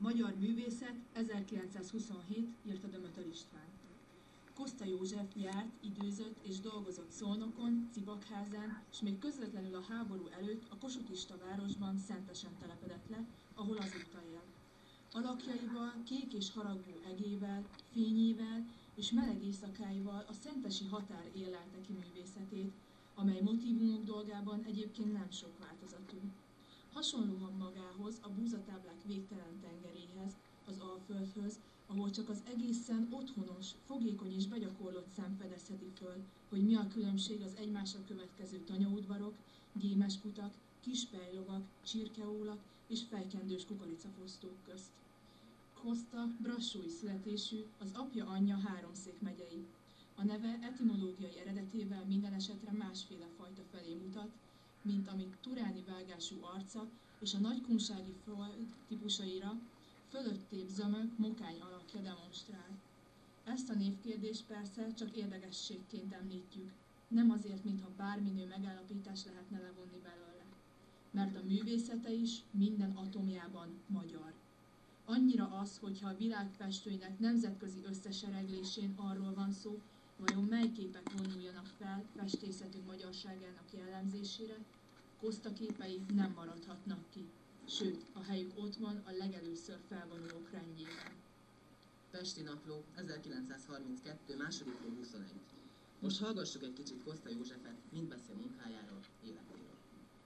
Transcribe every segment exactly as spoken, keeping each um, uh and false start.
Magyar művészet ezerkilencszázhuszonhét, írta Dömötör István. Koszta József járt, időzött és dolgozott Szolnokon, Cibakházán, és még közvetlenül a háború előtt a kossuthista városban Szentesen telepedett le, ahol azóta él. Alakjaival, kék és haragú egével, fényével és meleg éjszakáival a szentesi határ élelte ki művészetét, amely motívumok dolgában egyébként nem sok változatú. Hasonlóan magához, a búzatáblák végtelen tengeréhez, az Alföldhöz, ahol csak az egészen otthonos, fogékony és begyakorlott szem fedezheti föl, hogy mi a különbség az egymásra következő tanyaudvarok, gémeskutak, kispejlovak, csirkeólak és fejkendős kukoricafosztók közt. Koszta brassói születésű, az apja anyja Háromszék megyei. A neve etimológiai eredetével minden esetre másféle fajta felé mutat, mint amit turáni vágású arca és a nagykunsági föld típusaira fölöttébb zömök, mokány alakja demonstrál. Ezt a névkérdést persze csak érdekességként említjük, nem azért, mintha bárminő megállapítás lehetne levonni belőle. Mert a művészete is minden atomjában magyar. Annyira az, hogyha a világ festőinek nemzetközi összesereglésén arról van szó, vajon mely képek vonuljanak fel festészetünk magyarságának jellemzésére, Koszta képei nem maradhatnak ki, sőt, a helyük ott van a legelőször felvonulók rendjében. Pesti Napló, ezerkilencszázharminckettő. második hó huszonegy. Most hallgassuk egy kicsit Koszta Józsefet, mind beszél munkájáról, életéről.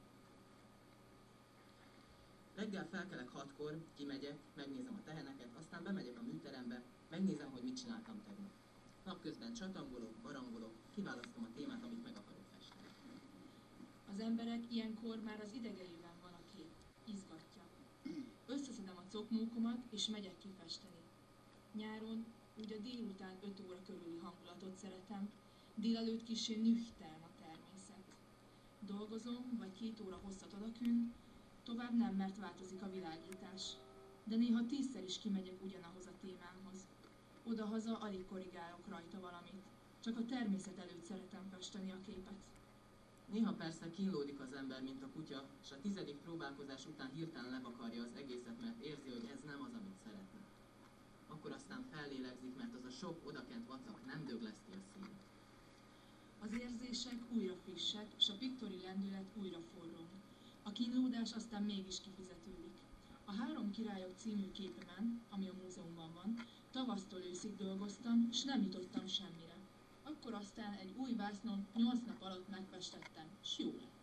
Reggel felkelek hatkor, kimegyek, megnézem a teheneket, aztán bemegyek a műterembe, megnézem, hogy mit csináltam tegnap. Napközben csatangolok, barangolok, kiválasztom a témát, amit meg akarok festeni. Az emberek ilyenkor már az idegeiben van a kép, izgatja. Összeszedem a cokmókomat, és megyek kifesteni. Nyáron úgy a délután öt óra körüli hangulatot szeretem, délelőtt kissé nüchtern a természet. Dolgozom, vagy két óra hosszat adakünk, tovább nem, mert változik a világítás. De néha tízszer is kimegyek ugyanahoz a témához. Odahaza alig korrigálok rajta valamit. Csak a természet előtt szeretem festeni a képet. Néha persze kínlódik az ember, mint a kutya, és a tizedik próbálkozás után hirtelen levakarja az egészet, mert érzi, hogy ez nem az, amit szeretne. Akkor aztán fellélegzik, mert az a sok odakent vacak nem dögleszti a szívet. Az érzések újra frissek, és a piktori lendület újra forrong. A kínlódás aztán mégis kifizetődik. A Három királyok című képemen, ami a múzeumban van, tavasztól őszig dolgoztam, és nem jutottam semmire. Akkor aztán egy új vásznon nyolc nap alatt megfestettem, s jó lett.